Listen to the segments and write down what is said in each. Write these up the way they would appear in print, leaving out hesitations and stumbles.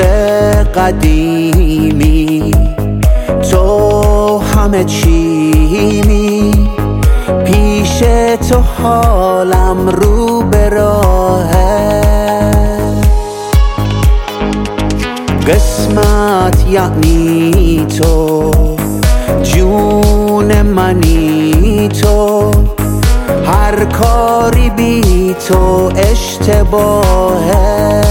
قدیمی، تو همه چیمی، پیش تو حالم رو به راهه. قسمت یعنی تو، جون منی تو، هر کاری بی تو اشتباهه.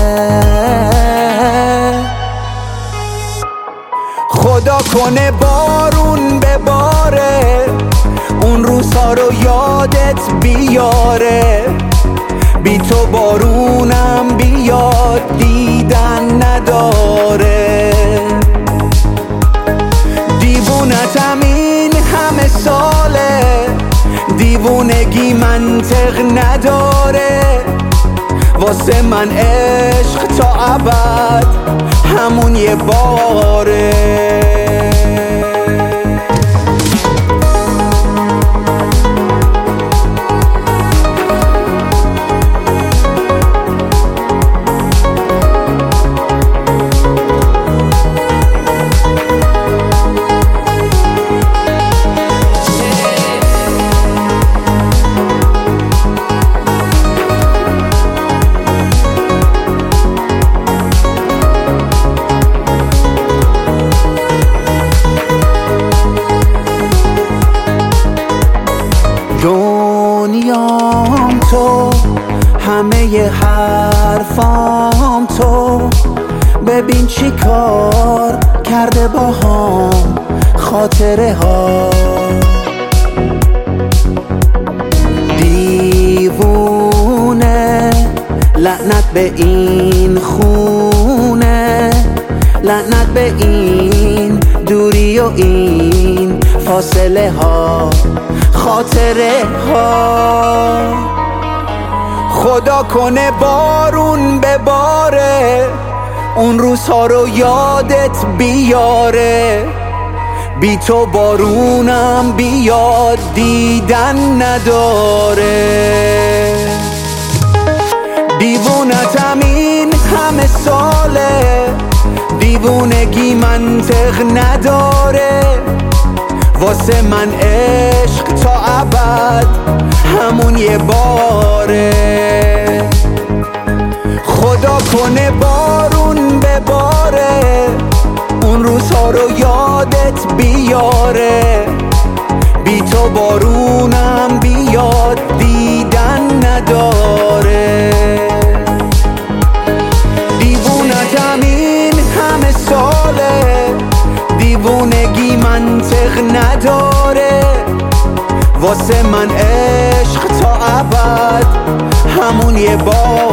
خدا کنه بارون بباره، اون روزها رو یادت بیاره، بی تو بارونم بیاد دیدن نداره. دیوونتم این همه ساله، دیوونگی منطق نداره، واسه من عشق تا ابد همون یه باره. دنیام تو، همه ی حرفام تو، ببین چی کار کرده باهام خاطره ها. دیوونه لعنت به این خونه، لعنت به این دوری و این فاصله ها، خاطره ها. خدا کنه بارون بباره، اون روزها رو یادت بیاره، بی تو بارونم بیاد دیدن نداره. دیوونتم این همه ساله، دیوونگی منطق نداره، واسه من عشق تا ابد همون یه باره. خدا کنه بارون بباره، اون روزها رو یادت بیاره، بی تو بارونم بیاد دیدن نداره. دیوونتم این همه ساله، دیوونگی منطق نداره، واسه من عشق تا ابد همون یه بار.